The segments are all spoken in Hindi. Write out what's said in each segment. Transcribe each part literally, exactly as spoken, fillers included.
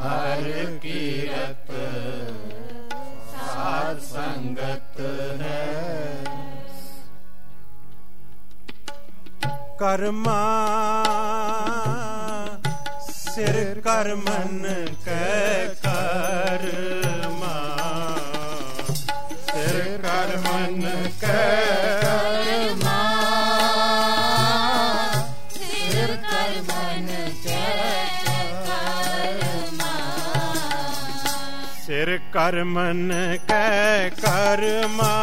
हर कीरत साध संगत है। कर्मा सिर कर मन कै कर्मा, सिर कर मन कै कर्मा, सिर कर मन कै कर्मा, सिर कर मन कै कर्मा,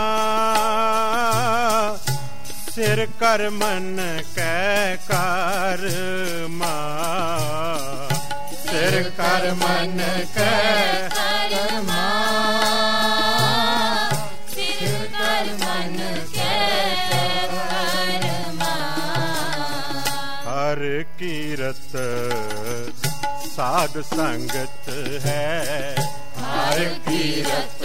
सिर कर मन कै कर्मा, सिर कर मन कै कर्मा, सिर कर मन कै कर्मा। हर कीरत साध संगत है, हर कीरत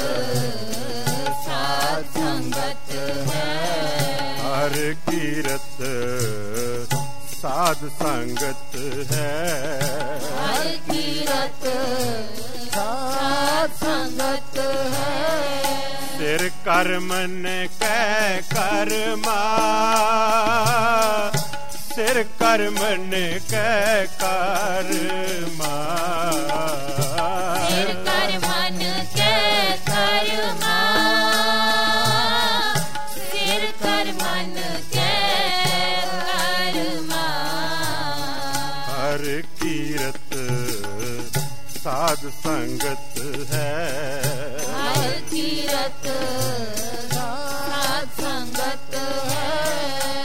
साध संगत है, हर कीरत साध संगत है, हर कीरत साध संगत है। सिर कर मन कै कर्मा, सिर कर मन कै कर्मा, सिर कर मन कै कर्मा, सिर कर मन कै कर्मा। हर कीरत साध संगत है, हर कीरत साध संगत है।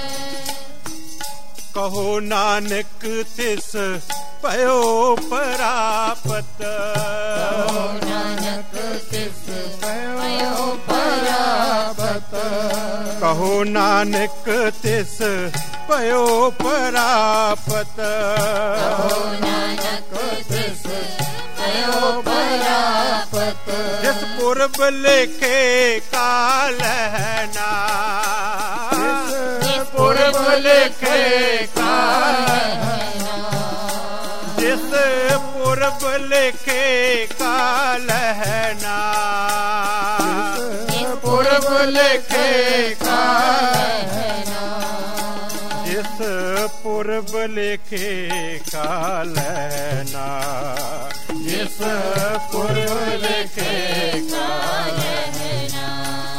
कहो नानक तिस पयो परापत, कहो नानक तिस पयो परापत, कहो नानक तिस पयो परापत, कहो नानक तिस पयो परापत। जिस पूर्व लेखे काल है ना, जिस पूर्व लेखे काल है ना, जिस पूर्व लेखे काल है ना, जिस पूर्व लेखे काल है ना, जिस पूर्व लेखे काल है ना, जिस पूर्व लेखे काल है ना।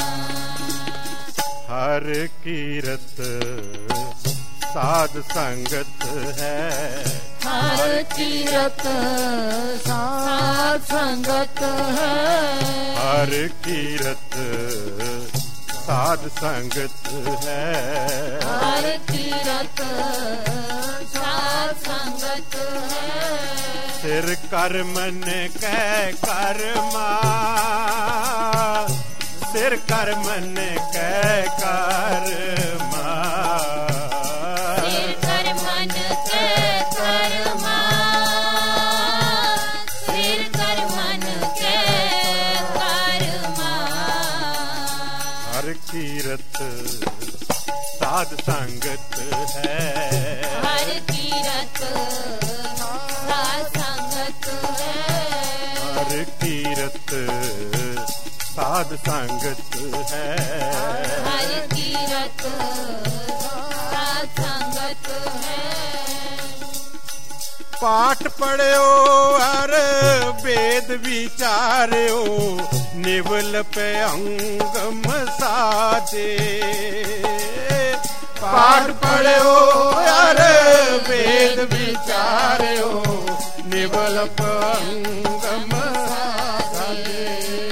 हर कीरत साध संगत है, हर कीरत साध संगत है, हर कीरत साध संगत है, हर कीरत साध संगत है। सिर कर मन कै कर्मा, सिर कर मन कै कर्मा, सिर कर मन कै कर्मा, सिर कर मन कै कर्मा। हर कीरत साध संगत है, हर कीरत साध संगत है, हर कीरत साध संगत है, हर कीरत साध संगत है। पाठ पढ़्यो हर वेद विचार्यो, निवल पे अंगम साधे। पाठ पढ़्यो हर वेद विचार्यो, निवल पे अंगम साधे।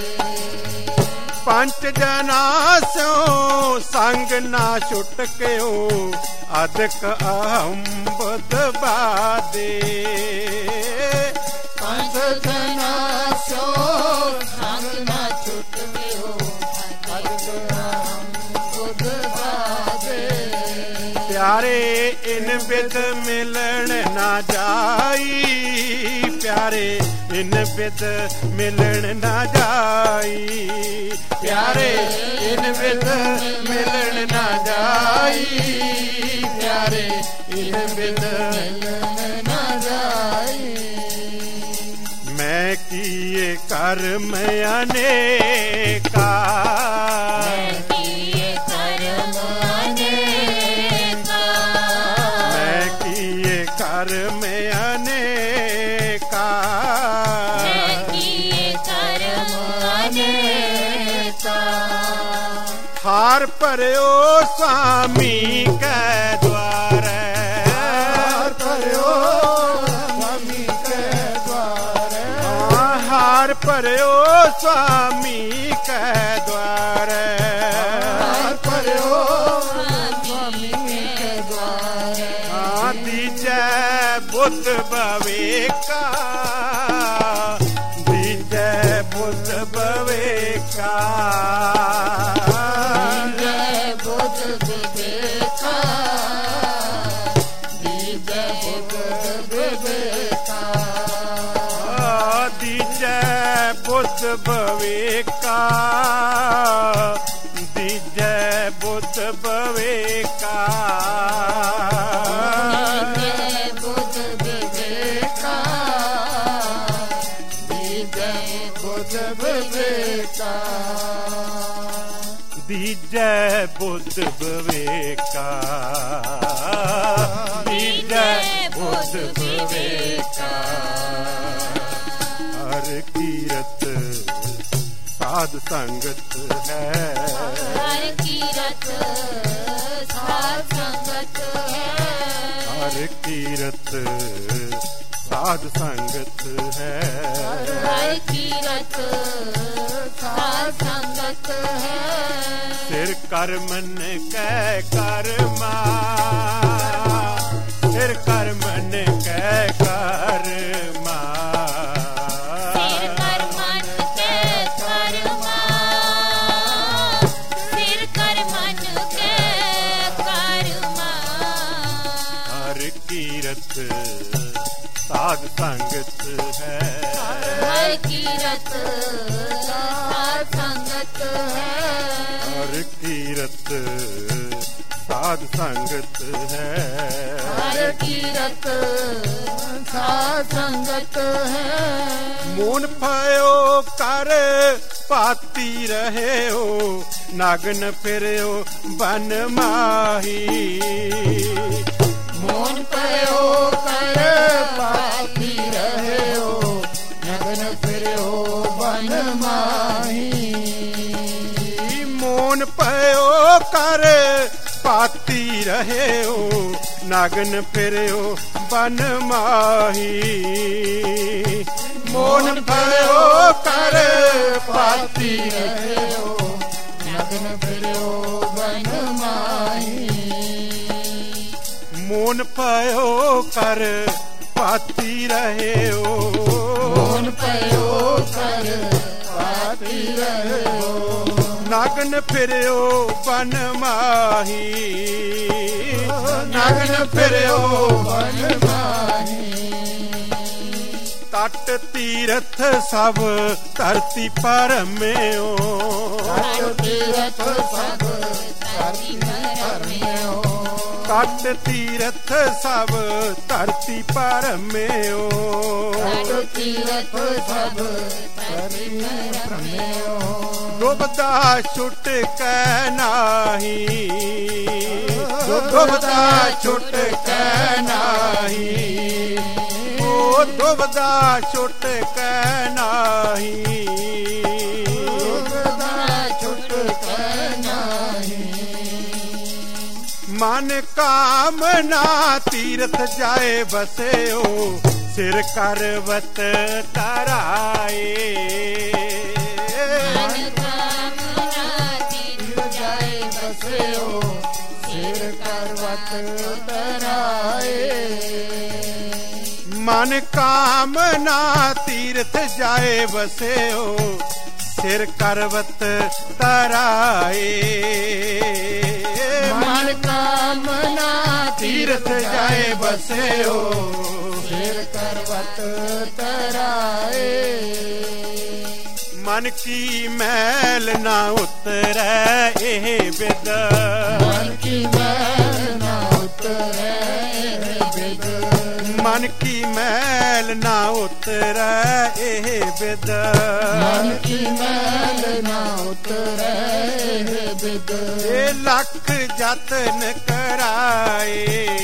पंच जना स्यो संग ना छुटक्यो, अधिक अहम बुध बादे। पंच जना स्यो संग ना छुटक्यो, अधिक अहम बुध बादे। प्यारे इन बिद मिलन ना जाई, प्यारे इन बिद मिलन ना जाई, प्यारे इन बिद मिलन ना जाई, प्यारे इन बिद मिलन ना जाई। मैं मैं किए कर्म अनेका, मैं किए कर्म अनेका, मैं किए कर्म अनेका, मैं किए कर्म अनेका। हार पर्यो स्वामी के द्वारे, हार पर्यो स्वामी के द्वारे, हार पर्यो स्वामी के द्वारे, हार पर्यो स्वामी के द्वारे। दीजै बुद्ध भवेका, दीजै बुद्ध भवेका, जय बुद्ध विवेका, जय बुद्ध विवेका, दीजै बुद्ध भवेका, दीजै बुद्ध भवेका, जय बुद्ध विवेका, जय बुद्ध विवेका, दीजै बुद्ध भवेका, दीजै बुद्ध भवेका। हर कीरत साध संगत है, हर कीरत साध संगत है, हर कीरत साध संगत है, हर कीरत साध संगत है। सिर कर मन कै कर्मा, सिर कर मन कै कर्मा, सिर कर मन के कर्मा, सिर कर मन के कर्मा। हर कीरत साध संगत है, हर कीरत साध संगत है, हर कीरत साध संगत है, हर कीरत साध संगत है। मून भयो कर पाती रहे हो, नागन फिरो बन माही, मोन पयो कर पाती रहे हो, नगन फिरो बन माही। मोन पयो कर पाती रहे हो, नागन फिरो बन माही, मोन पयो कर पाती रहे हो, नगन फिरो बन माही। मोन पयो कर पाती रहे हो, मोन पयो कर पाती रहे हो, नागन फिरो बन माही, नागन फिरो बन माही। तट तीरथ सब धरती पर में हो, तट तीरथ सब धरती पर में हो, तट तीरथ सब धरती पर में हो, तट तीरथ सब धरती पर में हो। डुबदा छुट कै नाही, डुबदा छुट कै नाही, ओ डुबदा छुट कै नाही, डुबदा छुट कै नाही। मन कामना तीरथ जाए बसे हो, सिर करवत तराए, मन कामना तीर जाए बसे हो, सिर करवत तराए। मन कामना तीर्थ जाए बसे हो, सिर करवत तराए, मन कामना तीर्थ जाए बसे हो, सिर करवत तराए। मन की मैल ना उतरै एह बिद, मन की मैल ना उतरै एह बिद, मन की मैल ना उतरै उतरै एह बिद मन की मैल ना उतरै एह बिद जे लख जतन कराए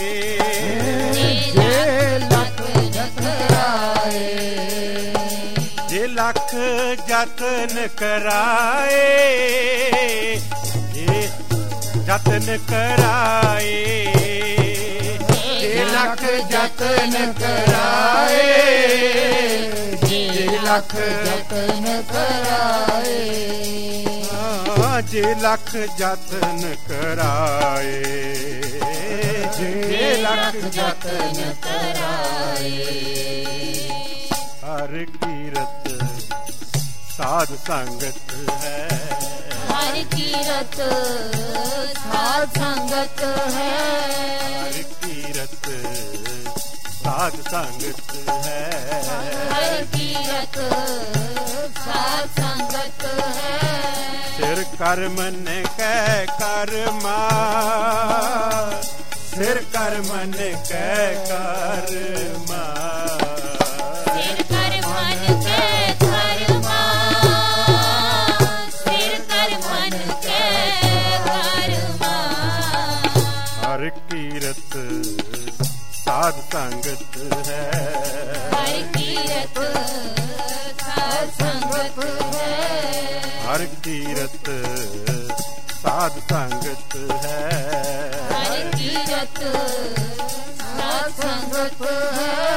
जे लख जतन कराए जे लख जतन कराए जे जतन कराए जे लख जतन कराए जे लख जतन कराए जे लख जतन कराए जे लख जतन कराए हर कीरत साध संगत है हर कीरत साध संगत है हर कीरत साध संगत है हर कीरत साध संगत है सिर कर मन कै कर्मा सिर कर मन कै कर्मा सिर कर मन कै कर्मा सिर कर मन कै कर्मा हर कीरत साध संगत है हर कीरत साध संगत है हर कीरत साध संगत है हर कीरत साध संगत है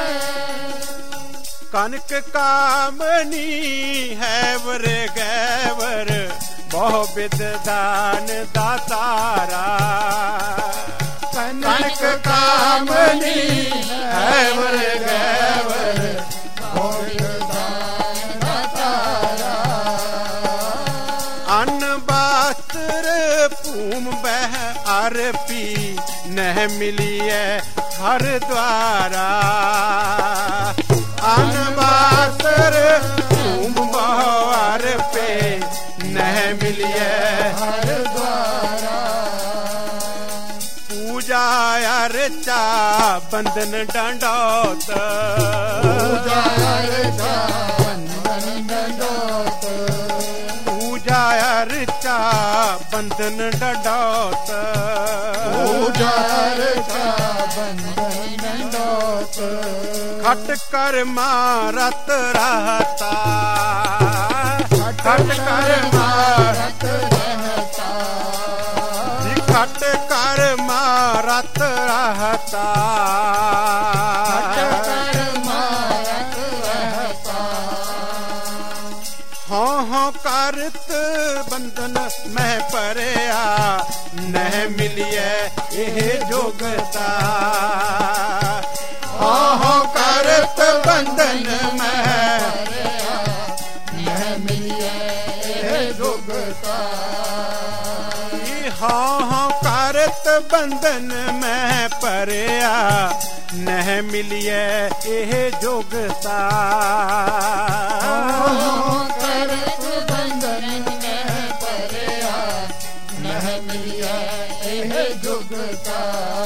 कनक कामनी है वर गैवर बहु विद दान दातारा कनक कामनी है वर गैवर अन्न बास्त्र भूम बह अर पी नह मिलिए हर द्वारा अन्न बास्त्र भूम बह अर पे नह मिलिए हर द्वारा पूजा अर्चा बंधन डंडौत पूजा अर्चा बंधन डंडौत पूजा अर्चा बंधन डंडौत पूजा अर्चा बंधन डंडौत खट कर मारत रहता खट कर मारत रहता खट कर मारत रहता खट कर मारत रहता हाँ हाँ करत बंधन मैं परया नह मिलिए एह जोगता हाँ हाँ करत बंधन मैं नह मिलिए जोगता हाँ हाँ करत बंधन मैं परया नह मिलिए एह जोगता करत बंधन में परया नह मिलिए एह जोगता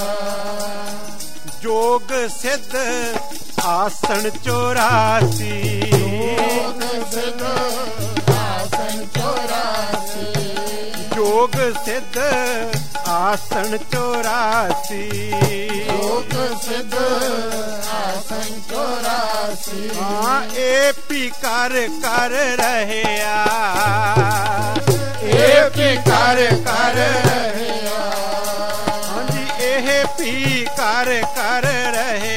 जोग सिद्ध आसन चौरासी योग सिद्ध आसन चौरासी जोग सिद्ध आसन चौरासी योग सिद्ध आसन चौरासी हाँ ए पी कर कर रहे ए पी कर कर रहे हाँ जी एह पी कर कर रहे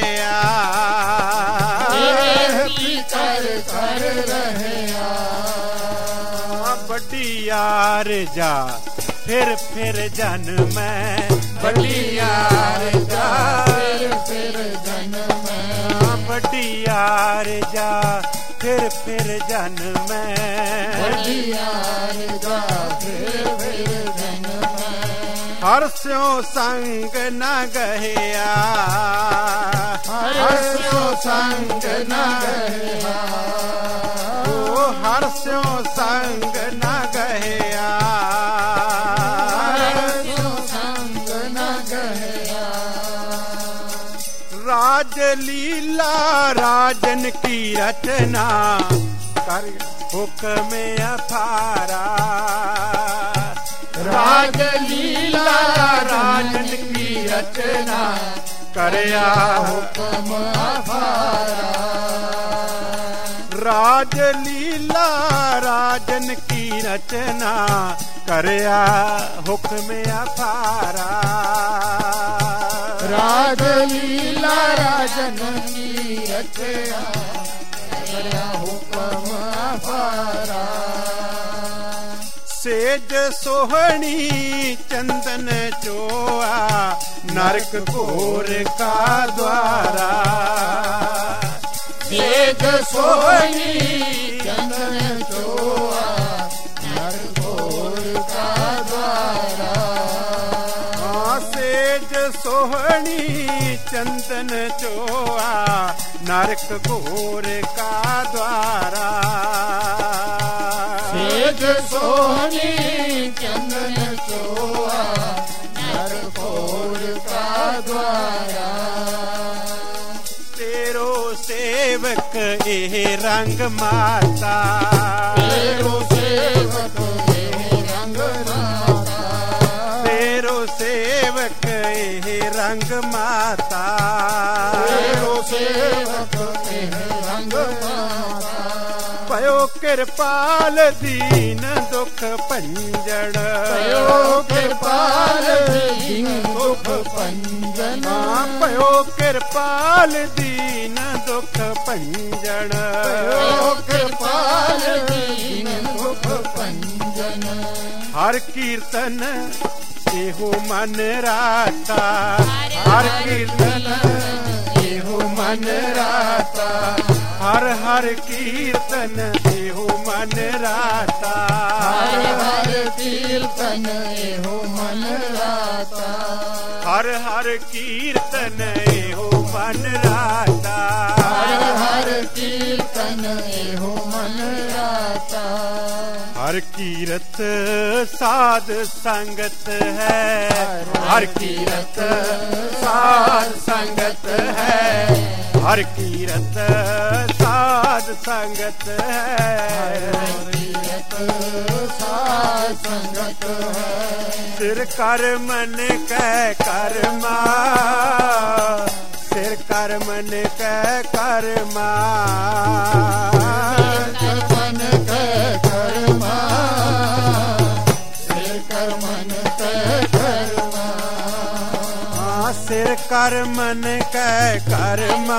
कर कर रहे बड़ी यार जा फिर फिर जन मैं बड़ी यार जा फिर फिर जन में बड़ी यार जा फिर फिर जन मैं बड़ी यार जा फिर फिर जन में हर्ष्यों संग न गया हर्ष्यों संग न गया ओ हर्ष्यों संग न गया हर्ष्यों संग न गया राज लीला राजन की रचना कर हुक्म अपारा। राज लीला राजन की रचना करया हुक्म अपारा। राज लीला राजन की रचना करया हुक्म अपारा। राज लीला राजन की रचना करया हुक्म अपारा। सेज सोहनी चंदन चोआ नरक घोर का द्वारा। सेज सोहनी चंदन चोआ नरक घोर का द्वारा। सेज सोहनी चंदन चोआ नरक घोर का द्वारा। सेज सोहनी चंदन चोआ नरक घोर का द्वारा। तेरो सेवक एह रंग माता। तेरो सेवक एह रंग माता। तेरो सेवक एह रंग माता। तेरो सेवक एह रंग माता। पयो कृपाल दीन दुख पंजन। पयो कृपाल दीन दुख पंजन। पयो कृपाल दीन दुख पंजन। पयो कृपाल दीन दुख पंजन। हर कीर्तन एहो मन राता। हर कीर्तन एहो मन राता। हर हर कीर्तन एहो मन राता। हर हर कीर्तन एहो मन राता। हर हर कीर्तन एहो मन राता। हर हर कीर्तन एहो मन राता। हर कीरत साध संगत है। हर कीरत साध संगत है। हर कीरत साध संगत है। कीरत साध संगत है। सिर कर मन कै कर्मा। सिर कर मन कै कर्मा। मन कै कर्मा। सिर कर मन कै कर्मा। सिर कर मन कै कर्मा।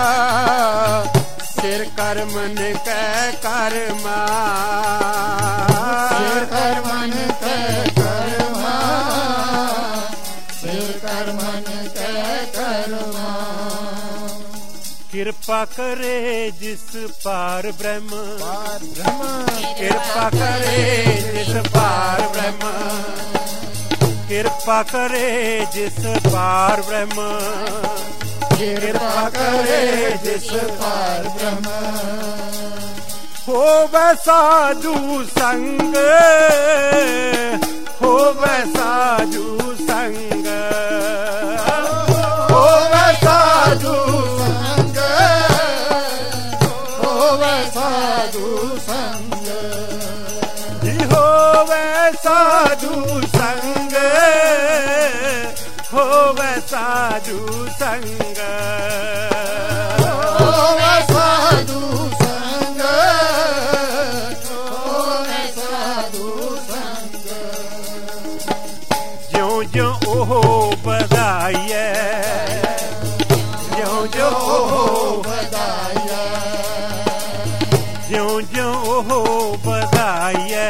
सिर कर मन कै कर्मा। सिर कर मन कै कर्मा। सिर कर मन कै कर्मा। कृपा करे जिस पार ब्रह्म। पार ब्रह्म। कृपा करे जिस पार ब्रह्म। कृपा करे जिस पार ब्रह्म। कृपा करे जिस पार ब्रह्म। होवे साधु संग। होवे साधु संग। होवे साधु संग। होवे साधु संग। होवे साधु संग। होवे साधु संग। होवे साधु संग। होवे साधु संग। ज्यों ज्यों ओहो बधाइए। ज्यों ज्यों ओहो बधाइए। ज्यों ज्यों ओहो बधाइए।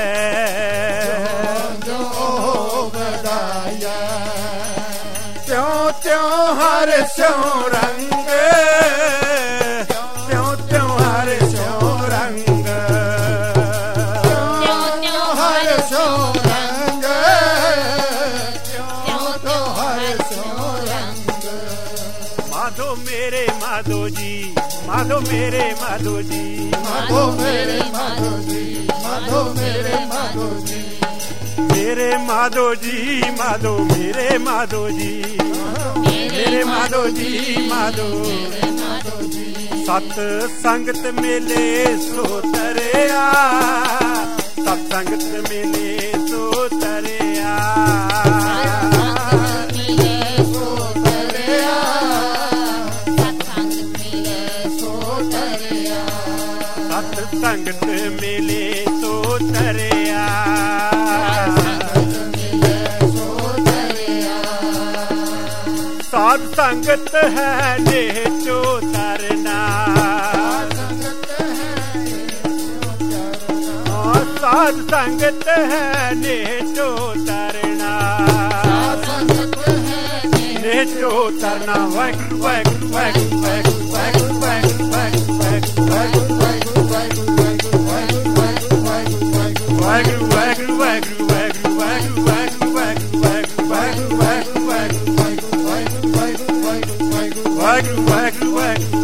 जो बधाइए। त्यों त्यों हर स्यों रंग। त्यों त्यों हर स्यों रंग। त्यों त्यों हर स्यों रंग। त्यों त्यों हर स्यों रंग। माधो मेरे माधो जी। माधो मेरे माधो जी। माधो मेरे माधो जी। माधो मेरे माधो जी। मेरे माधो जी माधो मेरे माधो जी मेरे माधो जी माधो सत संगत मेले सो तरिया सत संगत मेले सो तरिया संगत मिले तो तरिया साध संगत है नेह चो तरना साध संगत है नेह चो तरना नेह चो तरना वैक वैक वैक वैक वैक वैक वैक वैक वैक Wagyu wagyu wagyu wagyu wagyu wagyu wagyu wagyu wagyu wagyu wagyu wagyu wagyu wagyu wagyu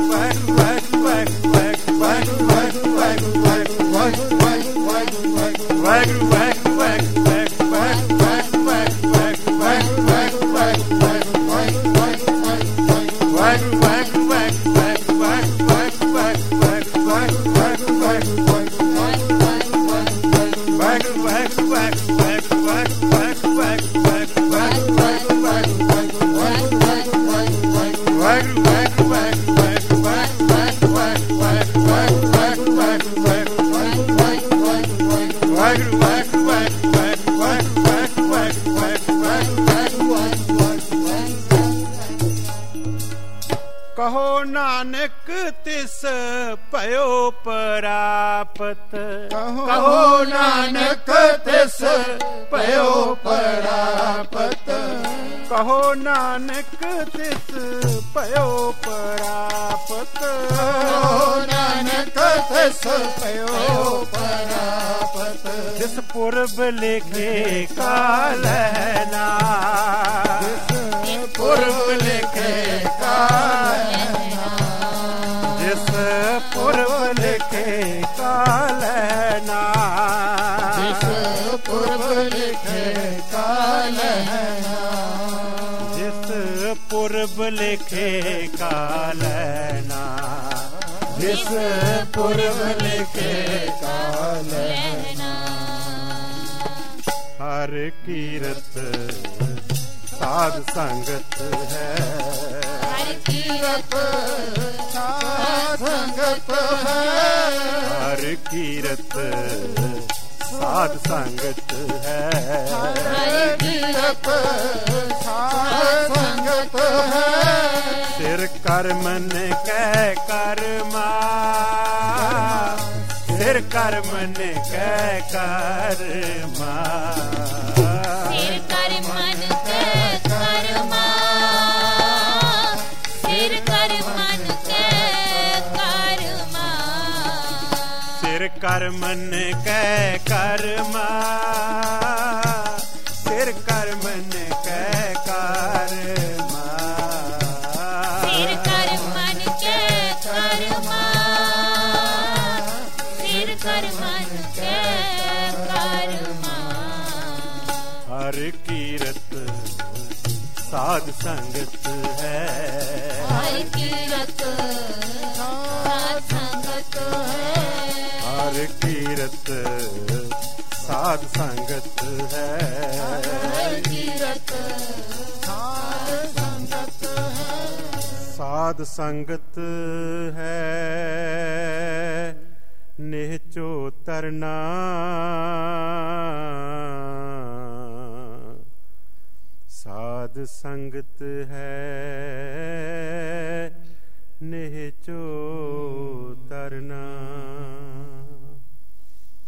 कहो नानक तिस पयो परापत कहो नानक तिस पयो परापत कहो नानक तिस पयो परापत कहो नानक तिस पयो परापत जिस पूर्व लिखे काल है ना पूर्व लिखे काल जिस पूर्व लिखे काल ना जिस पूर्व लिखे काल जिस पूर्व लिखे काल ना जिस पूर्व लिखे काल हर कीरत साध संगत है हर कीरत साध संगत है हर कीरत साध संगत है हर कीरत साध संगत है सिर कर मन कह कर्मा सिर कर मन कह कर्मा सिर कर मन के कर्मा सिर कर मन के कर्मा सिर कर मन के कर्मा सिर कर मन के कर्मा सिर कर मन के कर्मा सिर कर मन के कर्मा हर कीरत साध संगत है हर कीरत साध संगत है हर कीरत साध संगत है हर कीरत साध संगत है साध संगत है निहचो तरना साध संगत है निहचो तरना।